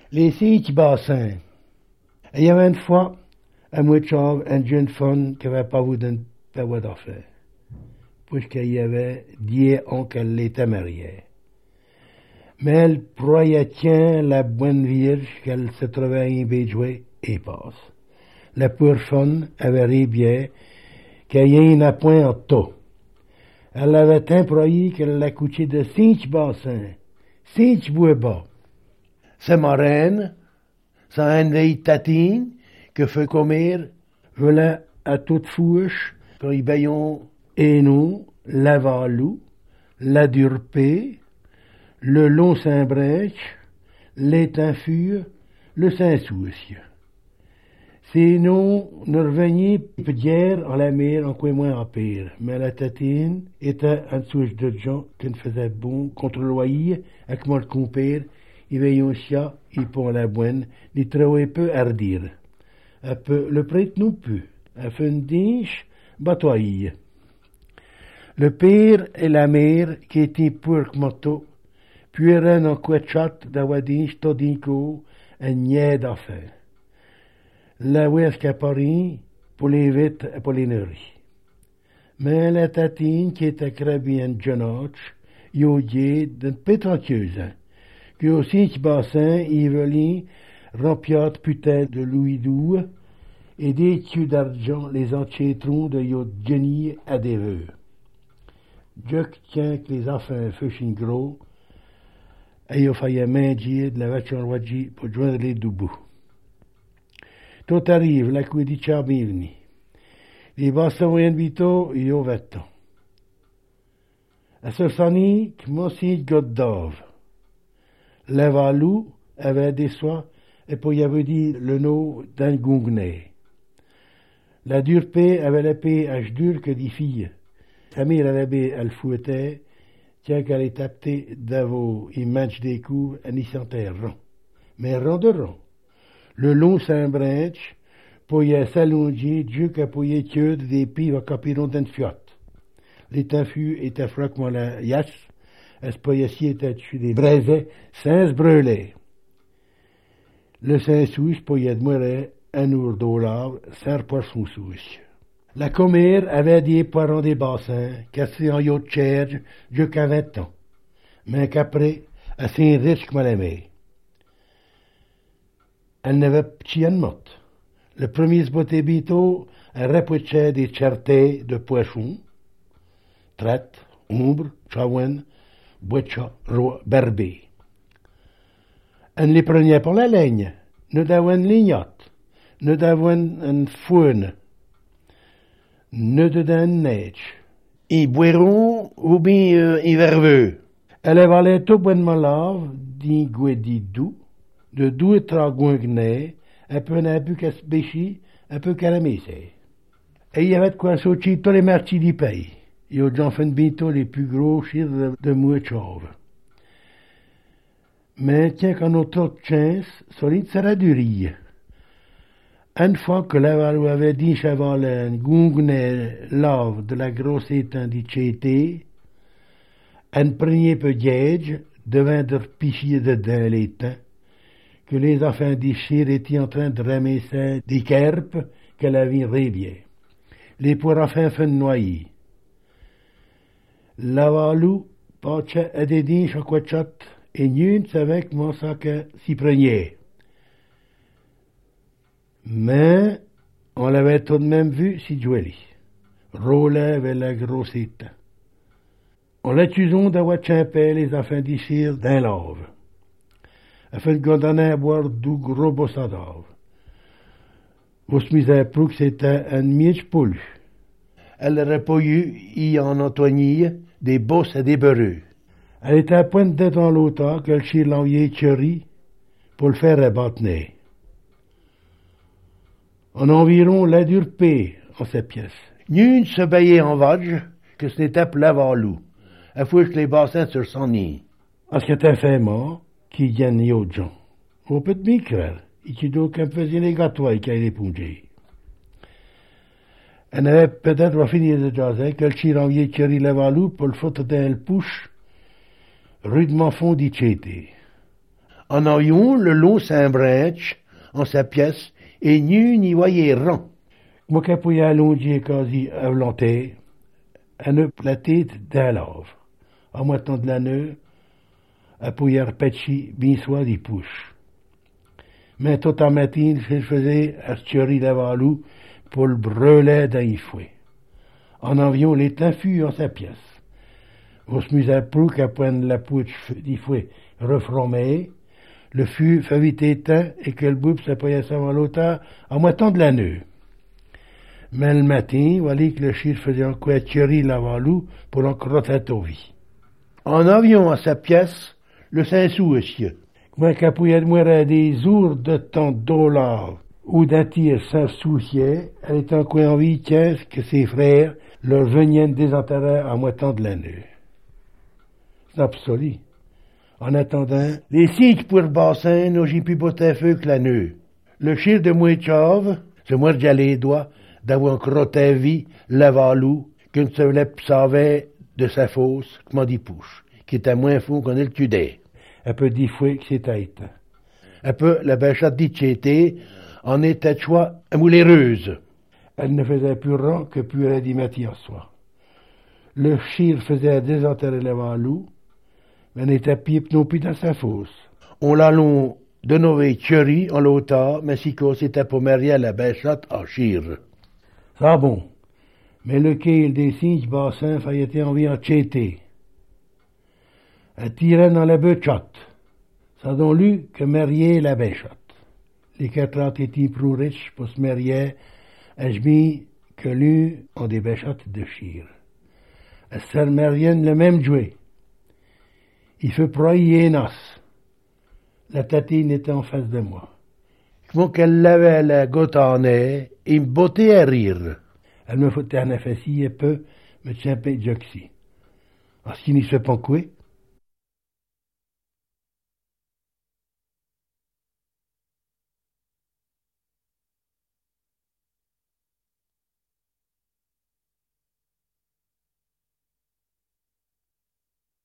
Les 5 bassins. Il y avait une fois, un mouchard, un jeune femme qui n'avait pas voulu faire d'affaires. Puisqu'il y avait 10 ans qu'elle était mariée. Mais elle croyait tiens la bonne vierge qu'elle se trouvait à un béjoué et passe. La pauvre femme avait ri bien qu'il y ait un point en taux. Elle avait employé qu'elle l'a couché de 5 bassins, 5 bois bas. Sa marraine, sa une vieille tatine, que fait commer, voilà à toute fouche, quand ils baillons et nous, la valou, la durpée, le long Saint-Brech, l'étain fur, le Saint-Soucieux. Sinon, nous revenions peut-être en la mer en quoi moins en pire. Mais la tatine était un souche de gens qui ne faisait bon contre le loyer, avec mon compère, il veillait un chat, il pond la bonne, il trouvait peu hardir. Un peu, le prêtre non plus, un fin d'inch, bataille. Le père et la mère, qui étaient pour moto, puis eran en quoi chat d'avoir d'inch, todinko, un niais d'affaires. La ouest à Paris, pour les vêtements et pour les nourris. Mais la tatine qui était crabée en genoche, yodiée d'une pétentieuse, qui au 5 bassins, il voulait rempiat putain de Louis XII et des tues d'argent les enchêtrons de yod Jenny à des vœux. Dieu tient que les enfants fussent gros, et il fallait manger de la voiture wadji pour joindre les deux bouts. Tout arrive, la couille dit Chabivni. Les bassins invito, ils ont vetto. À ce sani, que monsieur Goddov. La valou avait des soins, et pour y avoir dit le nom d'un gongné. La durpée avait l'épée à dur que des filles. Sa mère avait elle fouettait, tiens qu'elle est tapée d'avant, il mange des coups, et il sentait rond. Mais rond de rond. Le long Saint-Brech, pour y s'allonger, Dieu qu'a pour y tuer des pives à capiron d'un fiat. Les tinfus étaient froids comme la yasse, et pour y était dessus des braisés, sans brûlés. Le Saint-Souche, pour y admirer un $1, sans poisson souche. La commère avait des parents des bassins, cassés en yacht cherge, jusqu'à 20 ans. Mais qu'après, assez riche comme la mère. Elle n'avait petit en mot. Le premier spot bito, elle répétait des chartés de poissons, traite, ombre, chawen, boitcha, roi, berbé. Elle les prenait pour la laine, nous d'avoir une lignotte, nous d'avoir une faune, nous de une neige. Ils boiront ou bien ils verveux. Elle avalait tout bonnement lave, d'un goût doux, de 2 tragouins, un peu qu'à se béchi, un peu qu'à la messée. Et il y avait de quoi sortir tous les marchés du pays. Il y a gens fait bientôt les plus gros chiffres de mouets chauves. Mais tiens qu'on a trop de chance, solide sera du riz. Une fois que l'Avalou avait dit cheval un gongné lave de la grosse étang du Tchété, un premier peu d'aigle devint de pichier dedans l'étang, que les enfants déchirés étaient en train de ramasser des carpes qu'elle avait rébiées. Les pour enfants font noyer. L'avalou passait à des dinges à quoi chat, et nul ne savait comment ça s'y prenait. Mais on l'avait tout de même vu si joli. Roulait avec la grosse étang. On l'accusait d'avoir champé les enfants déchirés d'un lave. Afin de condamner à boire du gros bossador. Vous se misez à que c'était un miège poulu. Elle n'aurait pas eu, y en Antoigny, des bosses et des beurreux. Elle était à point d'être dans l'automne qu'elle chire l'envier chéri pour le faire abattre. En environ la durpée en ces pièces. Nul se baillait en vage que ce n'était pour l'avalou. À fouche les bassins sur son nid. Parce que t'es fait mort, qui viennent y aux gens. Au peut m'y croire. Et qui doit qu'elle faisait les gâteaux et qu'elle répondait. Elle avait peut-être fini de jaser qu'elle chire envier chéri l'avalou pour le foutre d'un pouche rudement fondit chété. En avion, le long Saint-Brinch, en sa pièce, et nu n'y voyait rang. Moi qu'à pouille allongé quasi à volonté, à ne la tête d'un lave. En moitant de la nœud, à pouille repetchi, bien soit des pouches. Mais tout en matin, je faisais à Thierry d'Avalou pour le brûler d'un fouet. En avion, l'état fut en sa pièce. On se mise à prou qu'à pointe la pouche du fouet refrommée, le fût fait vite éteint et que le boupe s'appuyait avant l'auteur en moitant de la nœud. Mais le matin, voilà que le chir faisait encore Thierry l'Avalou pour l'encrotter au vie. En avion à sa pièce, le Saint-Soucieux. Moi, qu'appuyer de moi des jours de temps $, ou d'un tir sans soucier, elle était encore en vie, que ses frères leur venaient désenterrer à moitant de la nœud. C'est absolu. En attendant, les signes pour le bassin n'ont jamais pu botter feu que la nœud. Le chir de moi chauve, se mordait les doigts d'avoir crotté vie, l'avalou, qu'une seule savait de sa fosse, comme dit pouche, qui était moins fou qu'on le tudait. Un peu dix fois que c'était éteint. Un peu la bêchette d'Itchété en était choix amouléreuse. Elle ne faisait plus rang que purée d'y mettre soi. Le chir faisait désenterrer l'avalou, mais n'était pipe non plus dans sa fosse. On l'allons de nover Thierry en l'auteur, mais si qu'on c'était pour marier la bêchette en chir. Ça bon. Mais le quai des signes bassin faillitait envie en tchété. Elle tirait dans la bêchette. Ça donc lu que marier la bêchette. Les 4 étaient plus riches pour se marier, et mis que lui ont des bêchettes de chir. Elles se mariaient le même jouet. Il fait proyer nas. La tatine était en face de moi. Comment qu'elle lavait la goutte en nez, il me bottait à rire. Elle me foutait un effet si peu, me tient pas joxy. En ce qui n'y se pas coué,